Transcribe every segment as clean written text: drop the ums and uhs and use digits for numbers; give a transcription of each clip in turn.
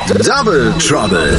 Double Trouble.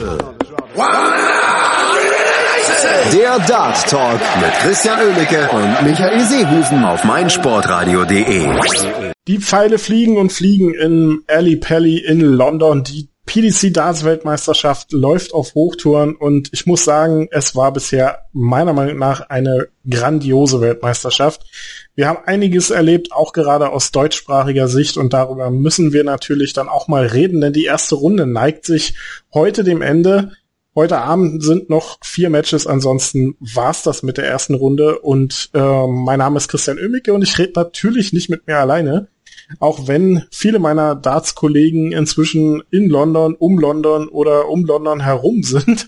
Der Dart Talk mit Christian Oehleke und Michael Seehufen auf meinsportradio.de. Die Pfeile fliegen und fliegen in Ali Pally in London. Die PDC Darts Weltmeisterschaft läuft auf Hochtouren und ich muss sagen, es war bisher meiner Meinung nach eine grandiose Weltmeisterschaft. Wir haben einiges erlebt, auch gerade aus deutschsprachiger Sicht, und darüber müssen wir natürlich dann auch mal reden, denn die erste Runde neigt sich heute dem Ende. Heute Abend sind noch 4 Matches, ansonsten war's das mit der ersten Runde und mein Name ist Christian Oehleke und ich rede natürlich nicht mit mir alleine, auch wenn viele meiner Darts-Kollegen inzwischen in London, um London oder um London herum sind.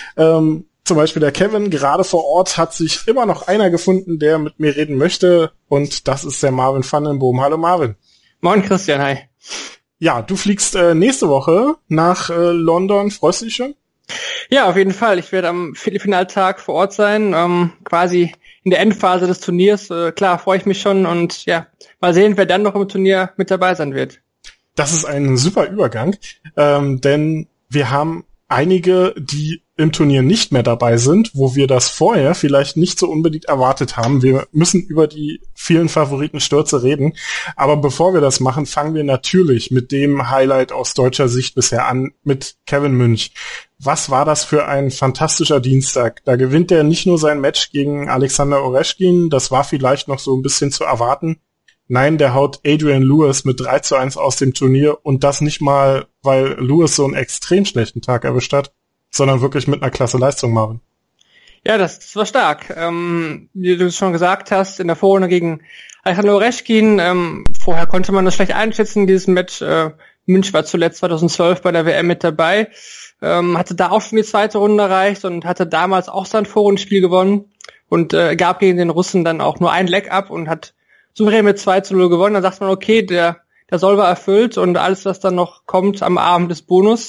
Zum Beispiel der Kevin, gerade vor Ort hat sich immer noch einer gefunden, der mit mir reden möchte, und das ist der Marvin van den Boom. Hallo Marvin. Moin Christian, hi. Ja, du fliegst nächste Woche nach London, freust du dich schon? Ja, auf jeden Fall. Ich werde am Viertelfinaltag vor Ort sein, quasi in der Endphase des Turniers. Klar, freue ich mich schon und ja, mal sehen, wer dann noch im Turnier mit dabei sein wird. Das ist ein super Übergang, denn wir haben einige, die im Turnier nicht mehr dabei sind, wo wir das vorher vielleicht nicht so unbedingt erwartet haben. Wir müssen über die vielen Favoritenstürze reden, aber bevor wir das machen, fangen wir natürlich mit dem Highlight aus deutscher Sicht bisher an, mit Kevin Münch. Was war das für ein fantastischer Dienstag? Da gewinnt er nicht nur sein Match gegen Alexander Ovechkin, das war vielleicht noch so ein bisschen zu erwarten. Nein, der haut Adrian Lewis mit 3:1 aus dem Turnier, und das nicht mal, weil Lewis so einen extrem schlechten Tag erwischt hat, sondern wirklich mit einer klasse Leistung, Marvin. Ja, das war stark. Wie du es schon gesagt hast, in der Vorrunde gegen Alexander Ovechkin, vorher konnte man das schlecht einschätzen, dieses Match. Münch war zuletzt 2012 bei der WM mit dabei, hatte da auch schon die zweite Runde erreicht und hatte damals auch sein Vorrundenspiel gewonnen und gab gegen den Russen dann auch nur ein Leg ab und hat souverän mit 2:0 gewonnen. Dann sagt man, okay, der Soll war erfüllt und alles, was dann noch kommt am Abend des Bonus.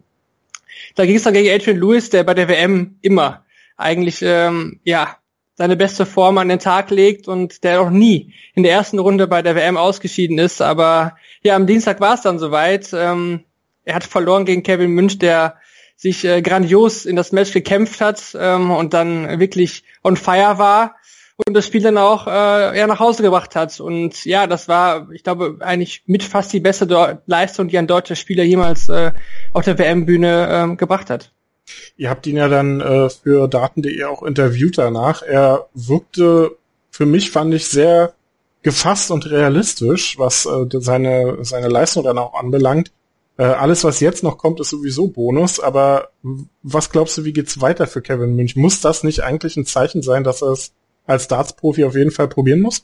Da ging es dann gegen Adrian Lewis, der bei der WM immer eigentlich seine beste Form an den Tag legt und der noch nie in der ersten Runde bei der WM ausgeschieden ist. Aber ja, am Dienstag war es dann soweit. Er hat verloren gegen Kevin Münch, der sich grandios in das Match gekämpft hat und dann wirklich on fire war und das Spiel dann auch nach Hause gebracht hat. Und ja, das war, ich glaube, eigentlich mit fast die beste Leistung, die ein deutscher Spieler jemals auf der WM-Bühne gebracht hat. Ihr habt ihn ja dann für Daten.de auch interviewt danach. Er wirkte, für mich fand ich, sehr gefasst und realistisch, was seine Leistung dann auch anbelangt. Alles, was jetzt noch kommt, ist sowieso Bonus, aber was glaubst du, wie geht's weiter für Kevin Münch? Muss das nicht eigentlich ein Zeichen sein, dass er es als Darts-Profi auf jeden Fall probieren muss?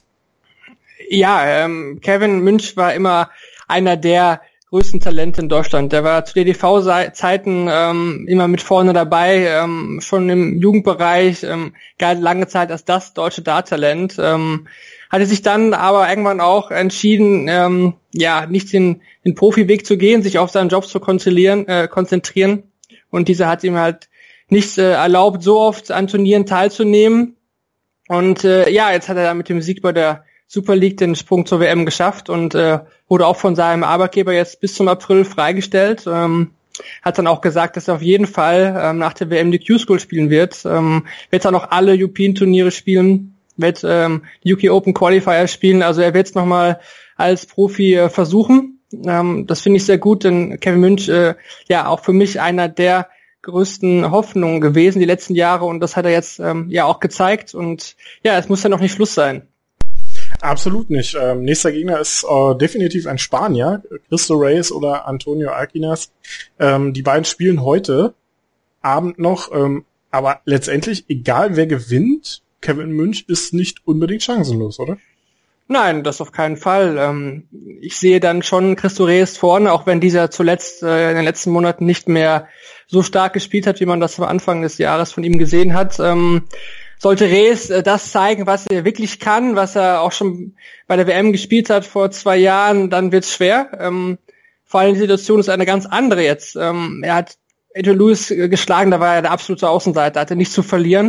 Ja, Kevin Münch war immer einer der größten Talente in Deutschland. Der war zu DDV-Zeiten immer mit vorne dabei, schon im Jugendbereich, galt lange Zeit als das deutsche Dart-Talent. Hatte sich dann aber irgendwann auch entschieden, nicht den Profiweg zu gehen, sich auf seinen Job zu konzentrieren. Und dieser hat ihm halt nicht erlaubt, so oft an Turnieren teilzunehmen. Und jetzt hat er dann mit dem Sieg bei der Super League den Sprung zur WM geschafft und wurde auch von seinem Arbeitgeber jetzt bis zum April freigestellt. Hat dann auch gesagt, dass er auf jeden Fall nach der WM die Q-School spielen wird. Wird dann auch alle European-Turniere spielen, wird die UK Open Qualifier spielen. Also er wird es nochmal als Profi versuchen. Das finde ich sehr gut, denn Kevin Münch auch für mich einer der größten Hoffnungen gewesen die letzten Jahre, und das hat er jetzt auch gezeigt, und ja, es muss ja noch nicht Schluss sein. Absolut nicht. Nächster Gegner ist definitiv ein Spanier, Cristo Reyes oder Antonio Alquinas. Die beiden spielen heute Abend noch, aber letztendlich, egal wer gewinnt, Kevin Münch ist nicht unbedingt chancenlos, oder? Nein, das auf keinen Fall. Ich sehe dann schon Cristo Reyes vorne, auch wenn dieser zuletzt in den letzten Monaten nicht mehr so stark gespielt hat, wie man das am Anfang des Jahres von ihm gesehen hat. Sollte Reyes das zeigen, was er wirklich kann, was er auch schon bei der WM gespielt hat vor 2 Jahren, dann wird's schwer. Vor allem die Situation ist eine ganz andere jetzt. Er hat Adrian Lewis geschlagen, da war er der absolute Außenseiter, hatte nichts zu verlieren.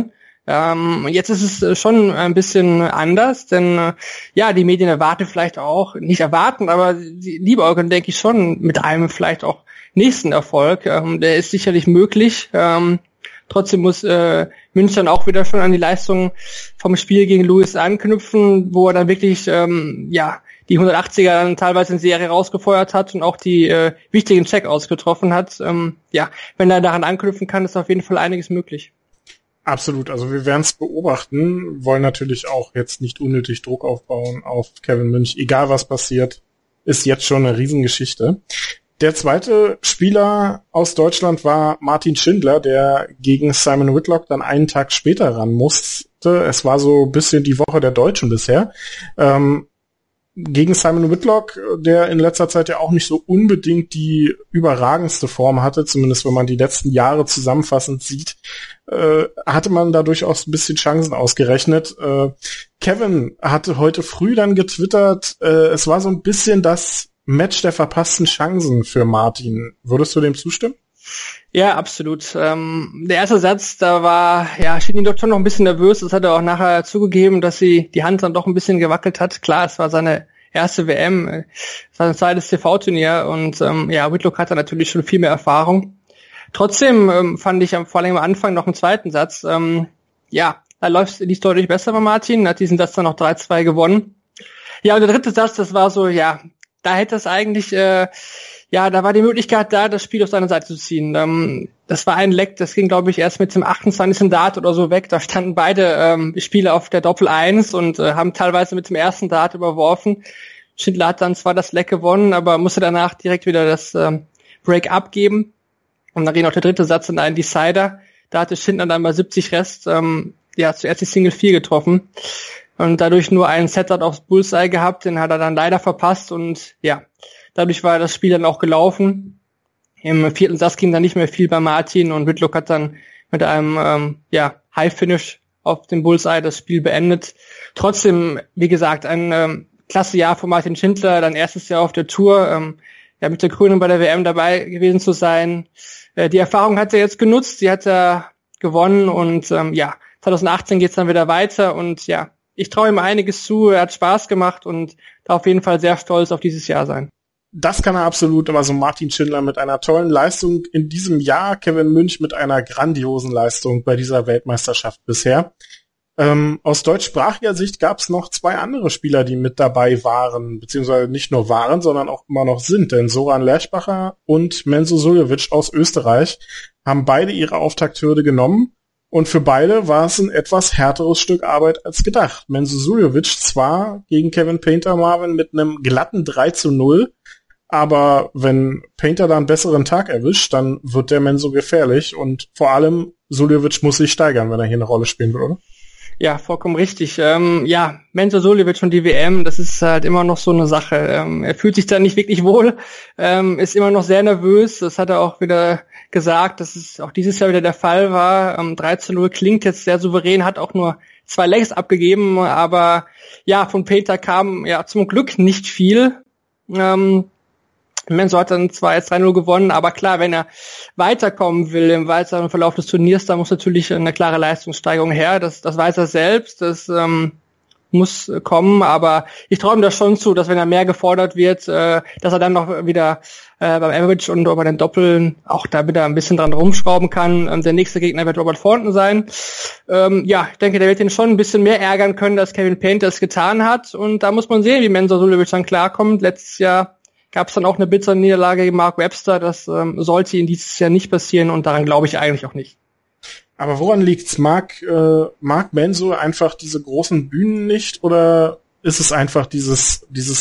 Jetzt ist es schon ein bisschen anders, denn die Medien erwarten, aber sie liebäugeln, denke ich, schon mit einem vielleicht auch nächsten Erfolg. Der ist sicherlich möglich. Trotzdem muss München auch wieder schon an die Leistung vom Spiel gegen Lewis anknüpfen, wo er dann wirklich die 180er dann teilweise in Serie rausgefeuert hat und auch die wichtigen Checkouts getroffen hat. Wenn er daran anknüpfen kann, ist auf jeden Fall einiges möglich. Absolut, also wir werden es beobachten, wollen natürlich auch jetzt nicht unnötig Druck aufbauen auf Kevin Münch. Egal was passiert, ist jetzt schon eine Riesengeschichte. Der zweite Spieler aus Deutschland war Martin Schindler, der gegen Simon Whitlock dann einen Tag später ran musste. Es war so ein bisschen die Woche der Deutschen bisher. Gegen Simon Whitlock, der in letzter Zeit ja auch nicht so unbedingt die überragendste Form hatte, zumindest wenn man die letzten Jahre zusammenfassend sieht, hatte man da durchaus ein bisschen Chancen ausgerechnet. Kevin hatte heute früh dann getwittert, es war so ein bisschen das Match der verpassten Chancen für Martin. Würdest du dem zustimmen? Ja, absolut. Der erste Satz, da schien ihn doch schon noch ein bisschen nervös. Das hat er auch nachher zugegeben, dass die Hand dann doch ein bisschen gewackelt hat. Klar, es war seine erste WM, es war sein zweites TV-Turnier und Whitlock hatte natürlich schon viel mehr Erfahrung. Trotzdem fand ich vor allem am Anfang noch einen zweiten Satz. Da lief deutlich besser bei Martin, hat diesen Satz dann noch 3-2 gewonnen. Ja, und der dritte Satz, das war so, da hätte es eigentlich, da war die Möglichkeit da, das Spiel auf seine Seite zu ziehen. Das war ein Leck, das ging, glaube ich, erst mit dem 28. Dart oder so weg. Da standen beide Spieler auf der Doppel 1 und haben teilweise mit dem ersten Dart überworfen. Schindler hat dann zwar das Leck gewonnen, aber musste danach direkt wieder das Break abgeben. Und dann ging auch der dritte Satz in einen Decider. Da hatte Schindler dann bei 70 Rest zuerst die Single 4 getroffen. Und dadurch nur einen Set-Dart aufs Bullseye gehabt, den hat er dann leider verpasst und dadurch war das Spiel dann auch gelaufen. Im vierten Satz ging dann nicht mehr viel bei Martin und Whitlock hat dann mit einem High-Finish auf dem Bullseye das Spiel beendet. Trotzdem, wie gesagt, ein klasse Jahr von Martin Schindler, dann erstes Jahr auf der Tour, mit der Krönung bei der WM dabei gewesen zu sein. Die Erfahrung hat er jetzt genutzt, die hat er gewonnen und 2018 geht's dann wieder weiter und ich traue ihm einiges zu, er hat Spaß gemacht und darf auf jeden Fall sehr stolz auf dieses Jahr sein. Das kann er absolut, aber so Martin Schindler mit einer tollen Leistung in diesem Jahr, Kevin Münch mit einer grandiosen Leistung bei dieser Weltmeisterschaft bisher. Aus deutschsprachiger Sicht gab es noch zwei andere Spieler, die mit dabei waren, beziehungsweise nicht nur waren, sondern auch immer noch sind, denn Soran Lerchbacher und Menzo Suljovic aus Österreich haben beide ihre Auftakthürde genommen. Und für beide war es ein etwas härteres Stück Arbeit als gedacht. Menzo Suljovic zwar gegen Kevin Painter Marvin mit einem glatten 3-0, aber wenn Painter da einen besseren Tag erwischt, dann wird der Menzo gefährlich und vor allem Suljovic muss sich steigern, wenn er hier eine Rolle spielen will, oder? Ja, vollkommen richtig. Menzo Suljovic und die WM, das ist halt immer noch so eine Sache. Er fühlt sich da nicht wirklich wohl, ist immer noch sehr nervös. Das hat er auch wieder gesagt, dass es auch dieses Jahr wieder der Fall war. 3-0 klingt jetzt sehr souverän, hat auch nur 2 Legs abgegeben, aber von Painter kam zum Glück nicht viel. Menzo hat dann zwar jetzt 3-0 gewonnen, aber klar, wenn er weiterkommen will im weiteren Verlauf des Turniers, da muss natürlich eine klare Leistungssteigerung her. Das weiß er selbst, das muss kommen, aber ich traue ihm das schon zu, dass wenn er mehr gefordert wird, dass er dann noch wieder beim Average und bei den Doppeln auch da wieder ein bisschen dran rumschrauben kann. Der nächste Gegner wird Robert Thornton sein. Ich denke, der wird ihn schon ein bisschen mehr ärgern können, als Kevin Painter es getan hat. Und da muss man sehen, wie Menzo Suljovic dann klarkommt. Letztes Jahr gab es dann auch eine bittere Niederlage gegen Mark Webster. Das sollte ihm dieses Jahr nicht passieren und daran glaube ich eigentlich auch nicht. Aber woran liegt's? Mag Menzo einfach diese großen Bühnen nicht oder ist es einfach diese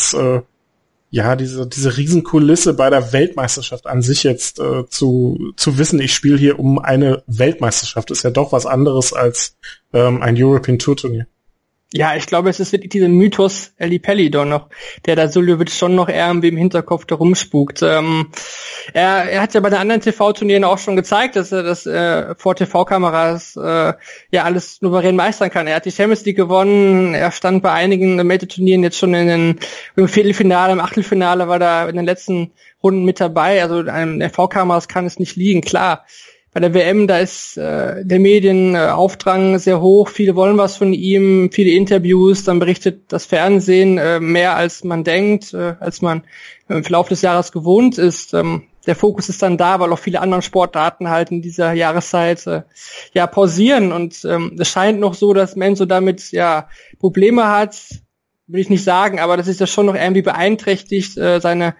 Riesenkulisse bei der Weltmeisterschaft an sich jetzt zu wissen, ich spiele hier um eine Weltmeisterschaft, ist ja doch was anderes als ein European Tour Turnier. Ja, ich glaube, es ist wirklich dieser Mythos Ali Pelli doch noch, der da Suljovic schon noch irgendwie im Hinterkopf da rumspukt. Er hat ja bei den anderen TV-Turnieren auch schon gezeigt, dass er das vor TV-Kameras alles souverän meistern kann. Er hat die Champions League gewonnen, er stand bei einigen Major-Turnieren jetzt schon im Viertelfinale, im Achtelfinale war da in den letzten Runden mit dabei. Also an TV-Kameras kann es nicht liegen, klar. bei der WM, da ist der Medienaufdrang sehr hoch, viele wollen was von ihm, viele Interviews, dann berichtet das Fernsehen mehr als man denkt, als man im Verlauf des Jahres gewohnt ist. Der Fokus ist dann da, weil auch viele andere Sportarten halt in dieser Jahreszeit pausieren und es scheint noch so, dass Menzo damit Probleme hat, will ich nicht sagen, aber das ist ja schon noch irgendwie beeinträchtigt, seine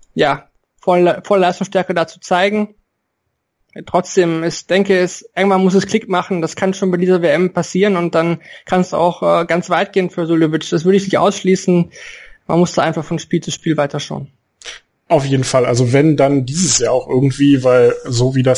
volle Leistungsstärke da zu zeigen. Trotzdem, ich denke, irgendwann muss es Klick machen, das kann schon bei dieser WM passieren und dann kann es auch ganz weit gehen für Suljovic. Das würde ich nicht ausschließen, man muss da einfach von Spiel zu Spiel weiterschauen. Auf jeden Fall, also wenn dann dieses Jahr auch irgendwie, weil so wie die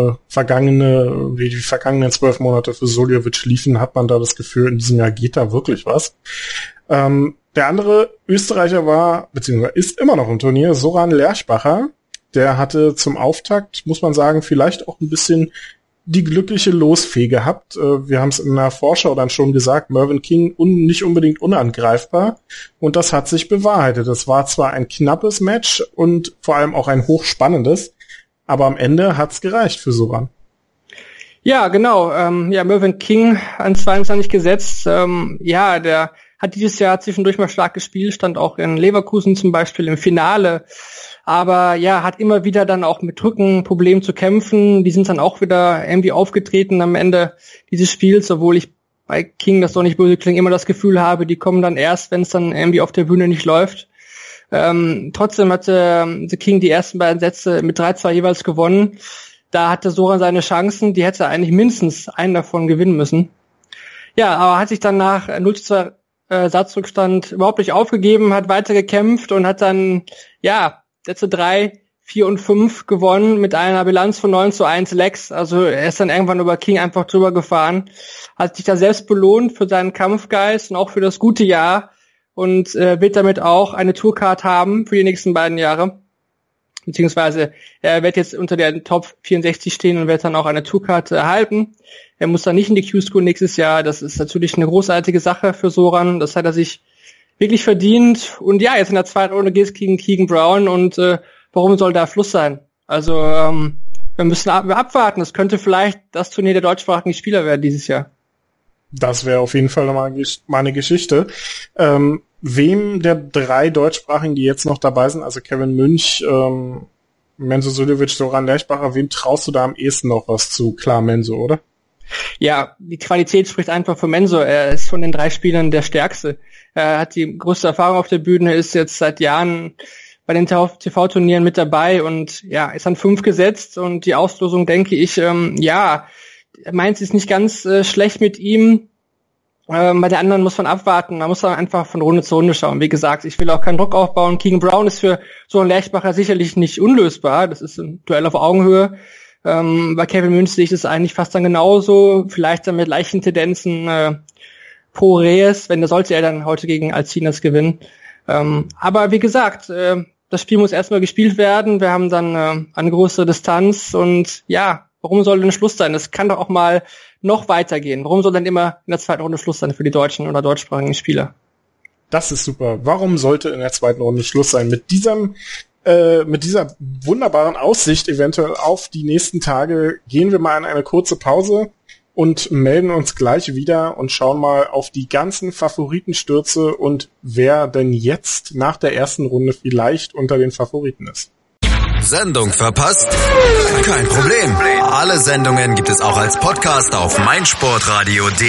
vergangenen 12 Monate für Suljovic liefen, hat man da das Gefühl, in diesem Jahr geht da wirklich was. Der andere Österreicher war, beziehungsweise ist immer noch im Turnier, Soran Lerchbacher. Der hatte zum Auftakt, muss man sagen, vielleicht auch ein bisschen die glückliche Losfee gehabt. Wir haben es in der Vorschau dann schon gesagt, Mervyn King nicht unbedingt unangreifbar. Und das hat sich bewahrheitet. Das war zwar ein knappes Match und vor allem auch ein hochspannendes, aber am Ende hat's gereicht für Soran. Ja, genau. Mervyn King an 22 gesetzt. Der hat dieses Jahr zwischendurch mal stark gespielt, stand auch in Leverkusen zum Beispiel im Finale. Aber hat immer wieder dann auch mit Rückenproblemen zu kämpfen. Die sind dann auch wieder irgendwie aufgetreten am Ende dieses Spiels, obwohl ich bei King, das doch nicht böse klingt, immer das Gefühl habe, die kommen dann erst, wenn es dann irgendwie auf der Bühne nicht läuft. Trotzdem hatte The King die ersten beiden Sätze mit 3-2 jeweils gewonnen. Da hatte Soran seine Chancen, die hätte eigentlich mindestens einen davon gewinnen müssen. Ja, aber hat sich dann nach 0-2 Satzrückstand überhaupt nicht aufgegeben, hat weiter gekämpft und hat dann, Sätze 3, 4 und 5 gewonnen mit einer Bilanz von 9-1 Lecks. Also er ist dann irgendwann über King einfach drüber gefahren, hat sich da selbst belohnt für seinen Kampfgeist und auch für das gute Jahr und wird damit auch eine Tourcard haben für die nächsten beiden Jahre. Beziehungsweise er wird jetzt unter der Top 64 stehen und wird dann auch eine Tourcard erhalten. Er muss dann nicht in die Q-School nächstes Jahr. Das ist natürlich eine großartige Sache für Soran. Das hat er sich wirklich verdient. Und jetzt in der zweiten Runde geht es gegen Keegan Brown. Und warum soll da Fluss sein? Also wir müssen abwarten. Es könnte vielleicht das Turnier der deutschsprachigen Spieler werden dieses Jahr. Das wäre auf jeden Fall mal eine Geschichte. Wem der 3 Deutschsprachigen, die jetzt noch dabei sind, also Kevin Münch, Menzo Suljovic, Soran Lerchbacher, wem traust du da am ehesten noch was zu? Klar, Menzo, oder? Ja, die Qualität spricht einfach für Menzo. Er ist von den 3 Spielern der Stärkste. Er hat die größte Erfahrung auf der Bühne, ist jetzt seit Jahren bei den TV-Turnieren mit dabei und ist an 5 gesetzt und die Auslosung, denke ich, Mainz ist nicht ganz schlecht mit ihm. Bei der anderen muss man abwarten. Man muss dann einfach von Runde zu Runde schauen. Wie gesagt, ich will auch keinen Druck aufbauen. Keegan Brown ist für so einen Lerchbacher sicherlich nicht unlösbar. Das ist ein Duell auf Augenhöhe. Bei Kevin Münch sehe ich das eigentlich fast dann genauso. Vielleicht dann mit leichten Tendenzen pro Reyes, sollte er dann heute gegen Alcinas gewinnen. Aber wie gesagt, das Spiel muss erstmal gespielt werden. Wir haben dann eine größere Distanz und warum soll denn Schluss sein? Das kann doch auch mal noch weitergehen. Warum soll denn immer in der zweiten Runde Schluss sein für die deutschen oder deutschsprachigen Spieler? Das ist super. Warum sollte in der zweiten Runde Schluss sein? Mit dieser wunderbaren Aussicht eventuell auf die nächsten Tage gehen wir mal in eine kurze Pause und melden uns gleich wieder und schauen mal auf die ganzen Favoritenstürze und wer denn jetzt nach der ersten Runde vielleicht unter den Favoriten ist. Sendung verpasst? Kein Problem. Alle Sendungen gibt es auch als Podcast auf meinsportradio.de.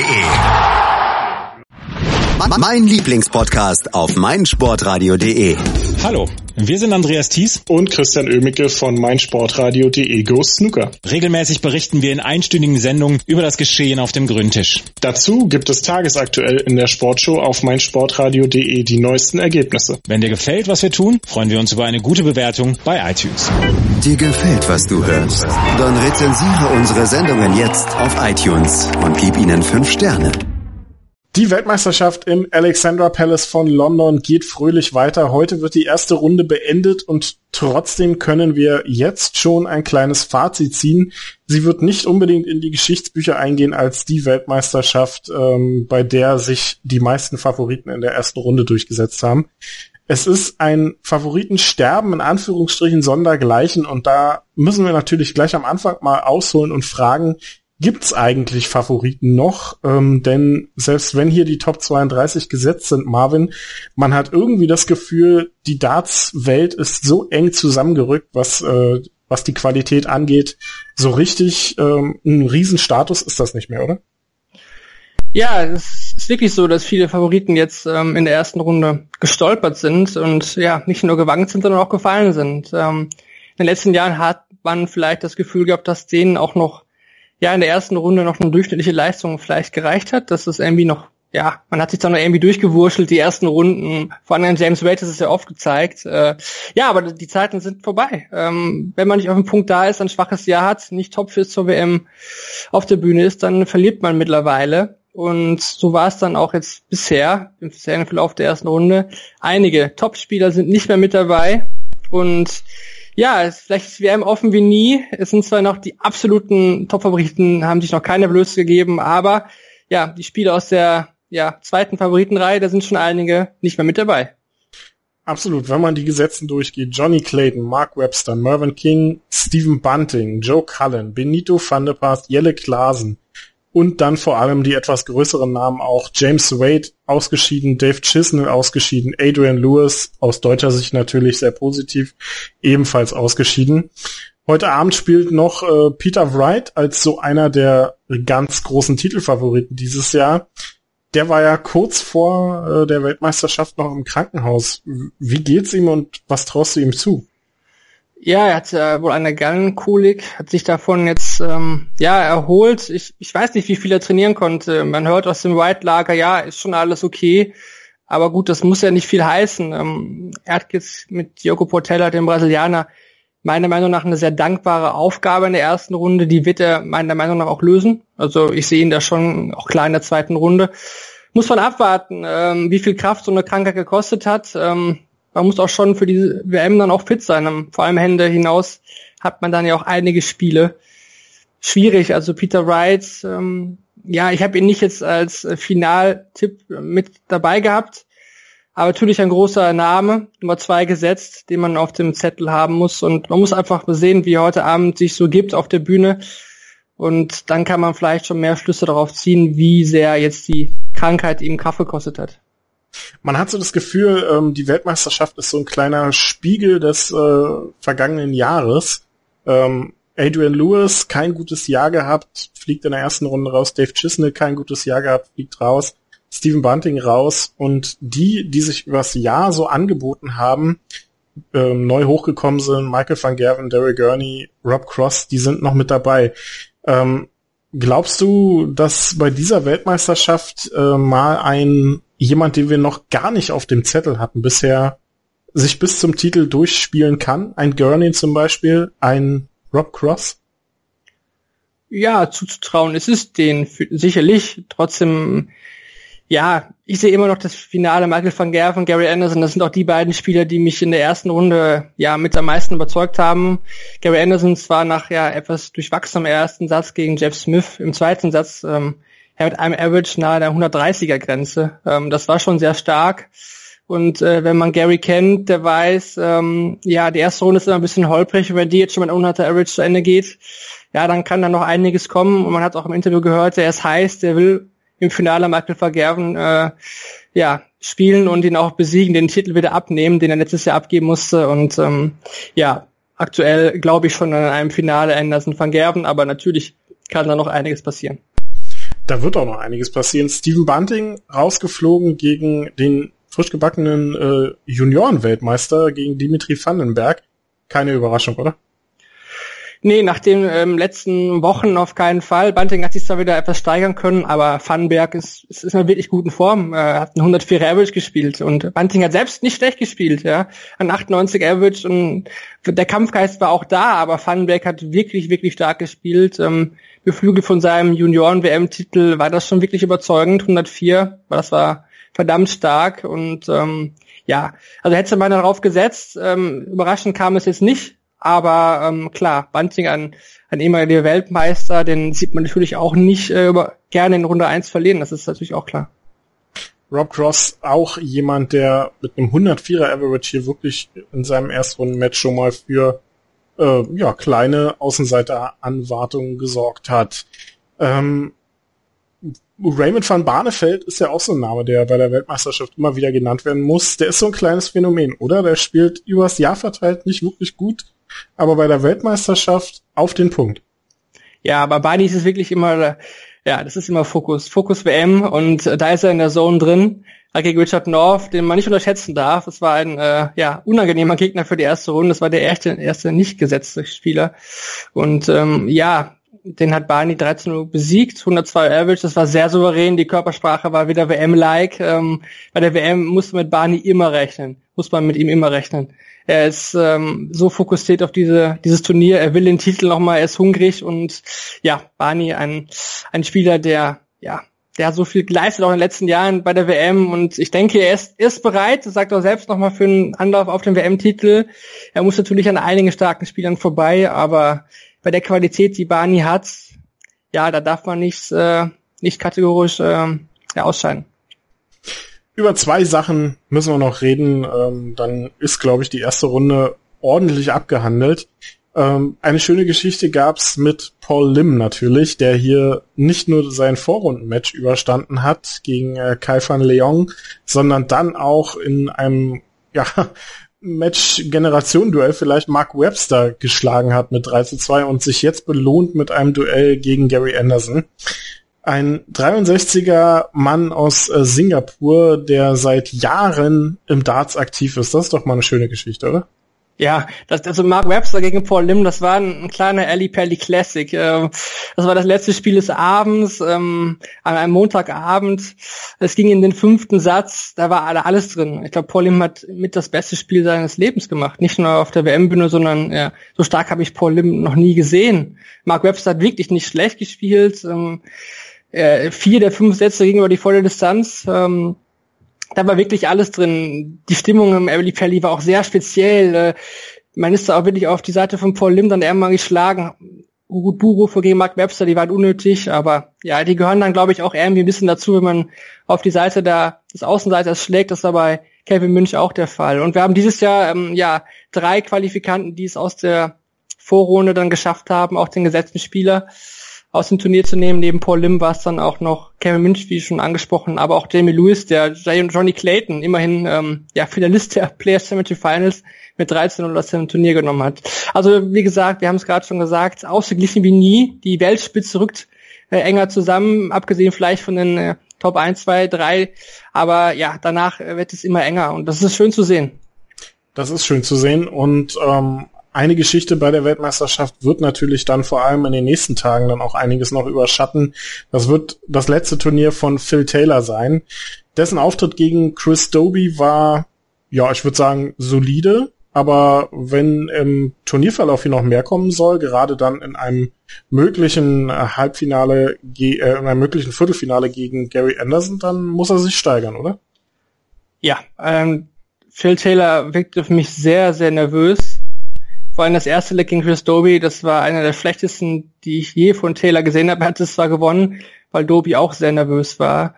Mein Lieblingspodcast auf meinsportradio.de. Hallo, wir sind Andreas Thies und Christian Oemicke von meinsportradio.de Go Snooker. Regelmäßig berichten wir in einstündigen Sendungen über das Geschehen auf dem Grüntisch. Dazu gibt es tagesaktuell in der Sportshow auf meinsportradio.de die neuesten Ergebnisse. Wenn dir gefällt, was wir tun, freuen wir uns über eine gute Bewertung bei iTunes. Dir gefällt, was du hörst? Dann rezensiere unsere Sendungen jetzt auf iTunes und gib ihnen 5 Sterne. Die Weltmeisterschaft im Alexandra Palace von London geht fröhlich weiter. Heute wird die erste Runde beendet und trotzdem können wir jetzt schon ein kleines Fazit ziehen. Sie wird nicht unbedingt in die Geschichtsbücher eingehen als die Weltmeisterschaft, bei der sich die meisten Favoriten in der ersten Runde durchgesetzt haben. Es ist ein Favoritensterben in Anführungsstrichen sondergleichen und da müssen wir natürlich gleich am Anfang mal ausholen und fragen, gibt's eigentlich Favoriten noch? Denn selbst wenn hier die Top 32 gesetzt sind, Marvin, man hat irgendwie das Gefühl, die Darts-Welt ist so eng zusammengerückt, was die Qualität angeht. So richtig ein Riesenstatus ist das nicht mehr, oder? Ja, es ist wirklich so, dass viele Favoriten jetzt in der ersten Runde gestolpert sind und ja, nicht nur gewankt sind, sondern auch gefallen sind. In den letzten Jahren hat man vielleicht das Gefühl gehabt, dass denen auch noch in der ersten Runde noch eine durchschnittliche Leistung vielleicht gereicht hat, dass das irgendwie noch, man hat sich dann noch irgendwie durchgewurschtelt, die ersten Runden, vor allem James Wade, das ist ja oft gezeigt. Aber die Zeiten sind vorbei. Wenn man nicht auf dem Punkt da ist, ein schwaches Jahr hat, nicht topfit zur WM auf der Bühne ist, dann verliert man mittlerweile. Und so war es dann auch jetzt bisher, im Verlauf der ersten Runde. Einige Topspieler sind nicht mehr mit dabei und vielleicht ist WM offen wie nie. Es sind zwar noch die absoluten Top-Favoriten, haben sich noch keine Blöße gegeben, aber die Spieler aus der zweiten Favoritenreihe, da sind schon einige nicht mehr mit dabei. Absolut, wenn man die Gesetzen durchgeht, Johnny Clayton, Mark Webster, Mervyn King, Stephen Bunting, Joe Cullen, Benito van der Paas, Jelle Klaasen und dann vor allem die etwas größeren Namen auch James Wade ausgeschieden, Dave Chisnell ausgeschieden, Adrian Lewis aus deutscher Sicht natürlich sehr positiv, ebenfalls ausgeschieden. Heute Abend spielt noch Peter Wright als so einer der ganz großen Titelfavoriten dieses Jahr. Der war ja kurz vor der Weltmeisterschaft noch im Krankenhaus. Wie geht's ihm und was traust du ihm zu? Ja, er hat wohl eine Gallenkolik, hat sich davon jetzt erholt. Ich weiß nicht, wie viel er trainieren konnte. Man hört aus dem White-Lager, ist schon alles okay. Aber gut, das muss ja nicht viel heißen. Er hat jetzt mit Diogo Portela, dem Brasilianer, meiner Meinung nach eine sehr dankbare Aufgabe in der ersten Runde. Die wird er meiner Meinung nach auch lösen. Also ich sehe ihn da schon auch klar in der zweiten Runde. Muss man abwarten, wie viel Kraft so eine Krankheit gekostet hat. Man muss auch schon für die WM dann auch fit sein. Vor allem Hände hinaus hat man dann ja auch einige Spiele. Schwierig, also Peter Wright, ich habe ihn nicht jetzt als Finaltipp mit dabei gehabt, aber natürlich ein großer Name, Nummer 2 gesetzt, den man auf dem Zettel haben muss und man muss einfach sehen, wie er heute Abend sich so gibt auf der Bühne und dann kann man vielleicht schon mehr Schlüsse darauf ziehen, wie sehr jetzt die Krankheit ihm Kraft gekostet hat. Man hat so das Gefühl, die Weltmeisterschaft ist so ein kleiner Spiegel des vergangenen Jahres. Adrian Lewis, kein gutes Jahr gehabt, fliegt in der ersten Runde raus. Dave Chisnell, kein gutes Jahr gehabt, fliegt raus. Stephen Bunting raus. Und die sich übers Jahr so angeboten haben, neu hochgekommen sind, Michael van Gerwen, Daryl Gurney, Rob Cross, die sind noch mit dabei. Glaubst du, dass bei dieser Weltmeisterschaft mal jemand, den wir noch gar nicht auf dem Zettel hatten bisher, sich bis zum Titel durchspielen kann? Ein Gurney zum Beispiel, ein Rob Cross? Ja, zuzutrauen ist es denen sicherlich. Trotzdem, ich sehe immer noch das Finale Michael van Gerwen, Gary Anderson. Das sind auch die beiden Spieler, die mich in der ersten Runde mit am meisten überzeugt haben. Gary Anderson zwar nach etwas durchwachsenem ersten Satz gegen Jeff Smith, im zweiten Satz mit einem Average nahe der 130er-Grenze. Das war schon sehr stark. Und wenn man Gary kennt, der weiß, die erste Runde ist immer ein bisschen holprig. Und wenn die jetzt schon mit 100er Average zu Ende geht, dann kann da noch einiges kommen. Und man hat auch im Interview gehört, der ist heiß, der will im Finale Michael van Gerwen spielen und ihn auch besiegen, den Titel wieder abnehmen, den er letztes Jahr abgeben musste. Und aktuell glaube ich schon an einem Finale Anderson van Gerwen, aber natürlich kann da noch einiges passieren. Da wird auch noch einiges passieren. Stephen Bunting rausgeflogen gegen den frisch gebackenen Junioren-Weltmeister, gegen Dimitri Vandenberg. Keine Überraschung, oder? Nee, nach den letzten Wochen auf keinen Fall. Bunting hat sich zwar wieder etwas steigern können, aber Vandenberg ist in einer wirklich guten Form. Er hat einen 104er Average gespielt und Bunting hat selbst nicht schlecht gespielt, Ein 98er Average und der Kampfgeist war auch da, aber Vandenberg hat wirklich, wirklich stark gespielt. Beflügelt von seinem Junioren-WM-Titel war das schon wirklich überzeugend. 104, das war verdammt stark und also hätte man darauf gesetzt. Überraschend kam es jetzt nicht. Aber klar, Bunting, ein ehemaliger Weltmeister, den sieht man natürlich auch nicht gerne in Runde 1 verlieren, das ist natürlich auch klar. Rob Cross auch jemand, der mit einem 104er Average hier wirklich in seinem Erstrunden-Match schon mal für kleine Außenseiter-Anwartungen gesorgt hat. Raymond van Barneveld ist ja auch so ein Name, der bei der Weltmeisterschaft immer wieder genannt werden muss. Der ist so ein kleines Phänomen, oder? Der spielt übers Jahr verteilt nicht wirklich gut, aber bei der Weltmeisterschaft auf den Punkt. Ja, aber Barney ist es wirklich immer, das ist immer Fokus WM und da ist er in der Zone drin. Gegen Richard North, den man nicht unterschätzen darf. Das war ein unangenehmer Gegner für die erste Runde. Das war der erste nicht gesetzte Spieler. Und den hat Barney 13-0 besiegt, 102 Average. Das war sehr souverän. Die Körpersprache war wieder WM-like. Bei der WM muss man mit Barney immer rechnen. Er ist so fokussiert auf dieses Turnier. Er will den Titel nochmal. Er ist hungrig und Barney ein Spieler, der hat so viel geleistet auch in den letzten Jahren bei der WM und ich denke, er ist bereit, das sagt er selbst nochmal für einen Anlauf auf den WM-Titel. Er muss natürlich an einigen starken Spielern vorbei, aber bei der Qualität, die Barney hat, da darf man nicht kategorisch ausscheiden. Über 2 Sachen müssen wir noch reden, dann ist, glaube ich, die erste Runde ordentlich abgehandelt. Eine schöne Geschichte gab's mit Paul Lim natürlich, der hier nicht nur sein Vorrundenmatch überstanden hat gegen Kai van Leong, sondern dann auch in einem Match-Generation-Duell vielleicht Mark Webster geschlagen hat mit 3:2 und sich jetzt belohnt mit einem Duell gegen Gary Anderson. Ein 63er Mann aus Singapur, der seit Jahren im Darts aktiv ist. Das ist doch mal eine schöne Geschichte, oder? Ja, also Mark Webster gegen Paul Lim, das war ein kleiner Ali Pally Classic. Das war das letzte Spiel des Abends, an einem Montagabend. Es ging in den 5. Satz, da war alles drin. Ich glaube, Paul Lim hat mit das beste Spiel seines Lebens gemacht. Nicht nur auf der WM-Bühne, sondern so stark habe ich Paul Lim noch nie gesehen. Mark Webster hat wirklich nicht schlecht gespielt. 4 der 5 Sätze gegenüber die volle Distanz. Da war wirklich alles drin. Die Stimmung im Ali Pally war auch sehr speziell. Man ist da auch wirklich auf die Seite von Paul Lim dann irgendwann geschlagen. Gut, Buhrufe gegen Mark Webster, die waren unnötig, aber die gehören dann, glaube ich, auch irgendwie ein bisschen dazu, wenn man auf die Seite des Außenseiters schlägt. Das war bei Kevin Münch auch der Fall. Und wir haben dieses Jahr 3 Qualifikanten, die es aus der Vorrunde dann geschafft haben, auch den gesetzten Spieler aus dem Turnier zu nehmen. Neben Paul Lim war es dann auch noch Kevin Münch, wie schon angesprochen, aber auch Jamie Lewis, der Johnny Clayton, immerhin Finalist der Players Championship Finals mit 13 aus dem Turnier genommen hat. Also wie gesagt, wir haben es gerade schon gesagt, ausgeglichen wie nie. Die Weltspitze rückt enger zusammen, abgesehen vielleicht von den Top 1, 2, 3. Aber danach wird es immer enger und das ist schön zu sehen. Das ist schön zu sehen und eine Geschichte bei der Weltmeisterschaft wird natürlich dann vor allem in den nächsten Tagen dann auch einiges noch überschatten. Das wird das letzte Turnier von Phil Taylor sein. Dessen Auftritt gegen Chris Dobey war, ich würde sagen, solide. Aber wenn im Turnierverlauf hier noch mehr kommen soll, gerade dann in einem möglichen Halbfinale, in einem möglichen Viertelfinale gegen Gary Anderson, dann muss er sich steigern, oder? Ja, Phil Taylor wirkte für mich sehr, sehr nervös. Vor allem das erste Leg gegen Chris Dobey, das war einer der schlechtesten, die ich je von Taylor gesehen habe. Er hat es zwar gewonnen, weil Dobey auch sehr nervös war.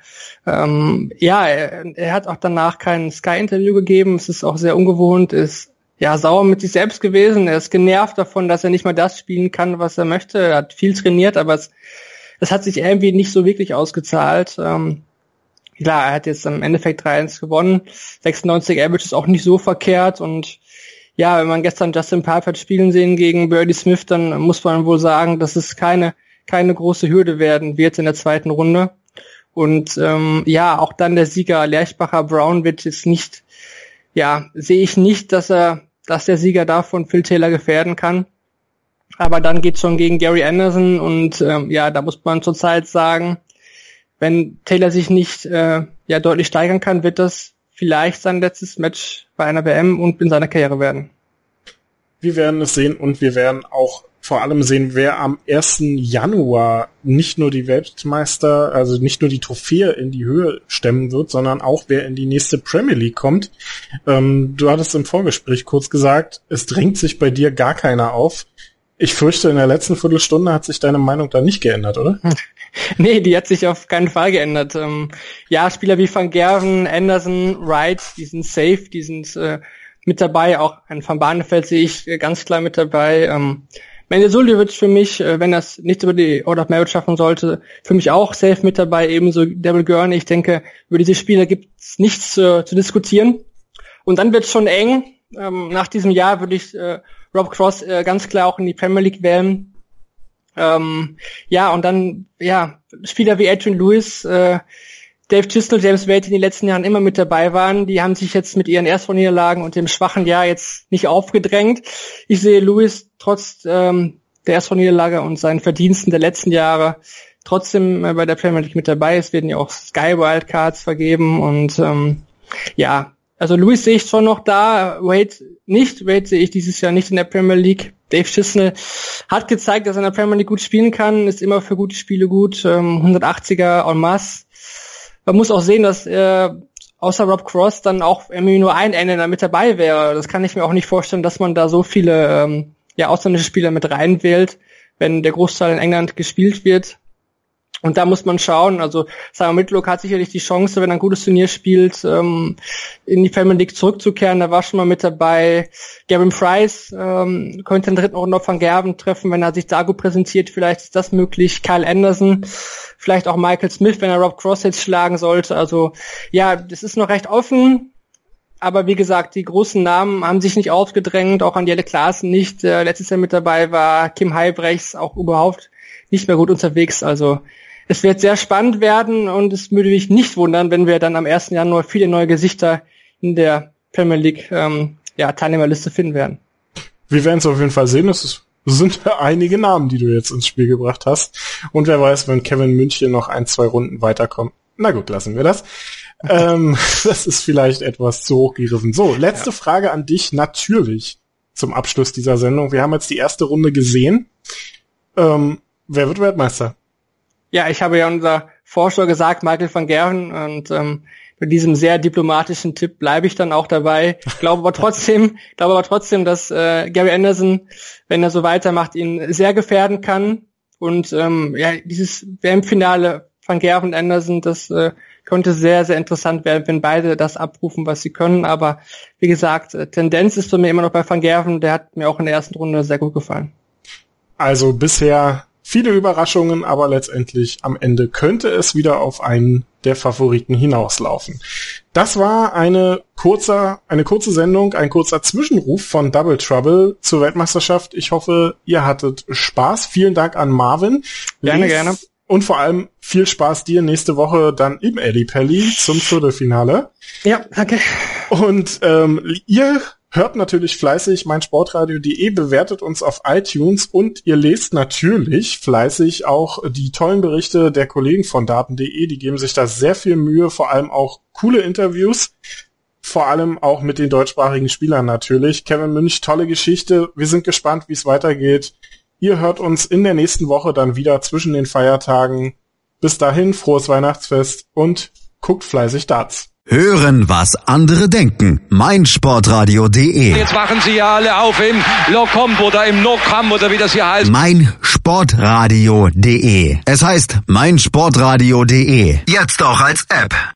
Er hat auch danach kein Sky-Interview gegeben. Es ist auch sehr ungewohnt, ist sauer mit sich selbst gewesen. Er ist genervt davon, dass er nicht mal das spielen kann, was er möchte. Er hat viel trainiert, aber es hat sich irgendwie nicht so wirklich ausgezahlt. Klar, er hat jetzt im Endeffekt 3-1 gewonnen. 96 Average ist auch nicht so verkehrt und wenn man gestern Justin Pipe hat spielen sehen gegen Birdie Smith, dann muss man wohl sagen, dass es keine große Hürde werden wird in der zweiten Runde. Und auch dann der Sieger Lerchbacher Brown wird jetzt nicht, sehe ich nicht, dass der Sieger davon Phil Taylor gefährden kann. Aber dann geht's schon gegen Gary Anderson und da muss man zurzeit sagen, wenn Taylor sich nicht deutlich steigern kann, wird das vielleicht sein letztes Match bei einer WM und in seiner Karriere werden. Wir werden es sehen und wir werden auch vor allem sehen, wer am 1. Januar nicht nur die Weltmeister, also nicht nur die Trophäe in die Höhe stemmen wird, sondern auch wer in die nächste Premier League kommt. Du hattest im Vorgespräch kurz gesagt, es drängt sich bei dir gar keiner auf. Ich fürchte, in der letzten Viertelstunde hat sich deine Meinung da nicht geändert, oder? Nee, die hat sich auf keinen Fall geändert. Ja, Spieler wie Van Gerwen, Anderson, Wright, die sind safe, die sind mit dabei. Auch ein Van Barneveld sehe ich ganz klar mit dabei. Mende Suljovic für mich, wenn das nicht über die Order of Merit schaffen sollte, für mich auch safe mit dabei. Ebenso Devil Gurney. Ich denke, über diese Spieler gibt es nichts zu diskutieren. Und dann wird es schon eng. Nach diesem Jahr würde ich Rob Cross ganz klar auch in die Premier League wählen. Ja, und dann, ja, Spieler wie Adrian Lewis, Dave Chisnell, James Wade, die in den letzten Jahren immer mit dabei waren, die haben sich jetzt mit ihren Erstrundenniederlagen und dem schwachen Jahr jetzt nicht aufgedrängt. Ich sehe Lewis trotz der Erstrundenniederlage und seinen Verdiensten der letzten Jahre trotzdem bei der Premier League mit dabei. Es werden ja auch Sky Wildcards vergeben und ja, also Lewis sehe ich schon noch da, Wade nicht. Wade sehe ich dieses Jahr nicht in der Premier League. Dave Chisnell hat gezeigt, dass er in der Premier League gut spielen kann, ist immer für gute Spiele gut, 180er en masse. Man muss auch sehen, dass außer Rob Cross dann auch irgendwie nur ein Engländer mit dabei wäre. Das kann ich mir auch nicht vorstellen, dass man da so viele ausländische Spieler mit reinwählt, wenn der Großteil in England gespielt wird. Und da muss man schauen, also Simon Whitlock hat sicherlich die Chance, wenn er ein gutes Turnier spielt, in die Premier League zurückzukehren, da war schon mal mit dabei. Gavin Price könnte in der dritten Runde auf Van Gerwen treffen, wenn er sich da gut präsentiert, vielleicht ist das möglich. Kyle Anderson, vielleicht auch Michael Smith, wenn er Rob Cross jetzt schlagen sollte. Also ja, das ist noch recht offen, aber wie gesagt, die großen Namen haben sich nicht aufgedrängt, auch Angelique Klaassen nicht, letztes Jahr mit dabei war, Kim Huybrechts auch überhaupt nicht mehr gut unterwegs, also es wird sehr spannend werden und es würde mich nicht wundern, wenn wir dann am 1. Januar viele neue Gesichter in der Premier League Teilnehmerliste finden werden. Wir werden es auf jeden Fall sehen. Es sind einige Namen, die du jetzt ins Spiel gebracht hast. Und wer weiß, wenn Kevin München noch 1-2 Runden weiterkommt. Na gut, lassen wir das. Das ist vielleicht etwas zu hochgegriffen. So, letzte Frage an dich natürlich zum Abschluss dieser Sendung. Wir haben jetzt die erste Runde gesehen. Wer wird Weltmeister? Ja, ich habe ja unser Vorschau gesagt, Michael van Gerwen, und mit diesem sehr diplomatischen Tipp bleibe ich dann auch dabei. Ich glaube aber trotzdem, dass Gary Anderson, wenn er so weitermacht, ihn sehr gefährden kann. Und dieses WM-Finale van Gerwen und Anderson, das könnte sehr, sehr interessant werden, wenn beide das abrufen, was sie können. Aber wie gesagt, Tendenz ist bei mir immer noch bei Van Gerwen. Der hat mir auch in der ersten Runde sehr gut gefallen. Also bisher viele Überraschungen, aber letztendlich am Ende könnte es wieder auf einen der Favoriten hinauslaufen. Das war eine kurze Sendung, ein kurzer Zwischenruf von Double Trouble zur Weltmeisterschaft. Ich hoffe, ihr hattet Spaß. Vielen Dank an Marvin. Gerne. Und vor allem viel Spaß dir nächste Woche dann im Ally Pally zum Viertelfinale. Ja, danke. Und ihr hört natürlich fleißig meinsportradio.de, bewertet uns auf iTunes und ihr lest natürlich fleißig auch die tollen Berichte der Kollegen von daten.de. Die geben sich da sehr viel Mühe, vor allem auch coole Interviews, vor allem auch mit den deutschsprachigen Spielern natürlich. Kevin Münch, tolle Geschichte. Wir sind gespannt, wie es weitergeht. Ihr hört uns in der nächsten Woche dann wieder zwischen den Feiertagen. Bis dahin, frohes Weihnachtsfest und guckt fleißig Darts. Hören, was andere denken. meinsportradio.de. Jetzt wachen sie ja alle auf im Locomb oder im Nocam oder wie das hier heißt. meinsportradio.de. Es heißt meinsportradio.de. Jetzt auch als App.